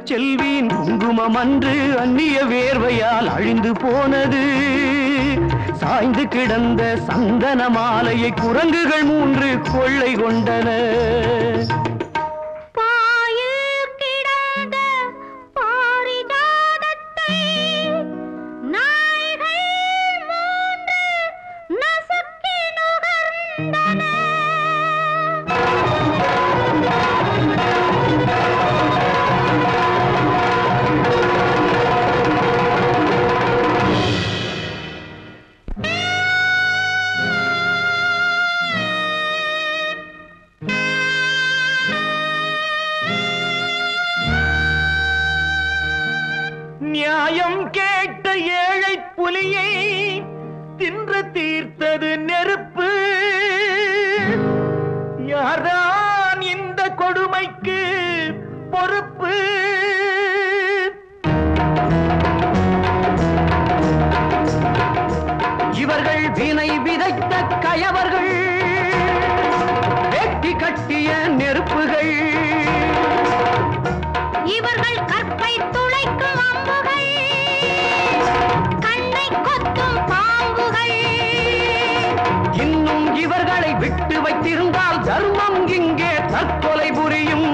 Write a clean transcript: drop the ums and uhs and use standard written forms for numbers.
செல்வியின் குங்குமம் அன்று அந்நிய வேர்வையால் அழிந்து போனது. சாய்ந்து கிடந்த சந்தன மாலையை குரங்குகள் 3 கொள்ளை கொண்டன. நியாயம் கேட்ட ஏழை புலியை தின்று தீர்த்தது நெருப்பு. யார்தான் இந்த கொடுமைக்கு பொறுப்பு? இவர்கள் வினை விதைத்த கயவர்கள், வெட்டி கட்டிய நெருப்புகள். இவர்கள் கற்பை துளைக்கும் அம்புகள், கண்ணை கொத்தும் பாம்புகள். இன்னும் இவர்களை விட்டு வைத்திருந்தால் தர்மம் இங்கே தற்கொலை புரியும்.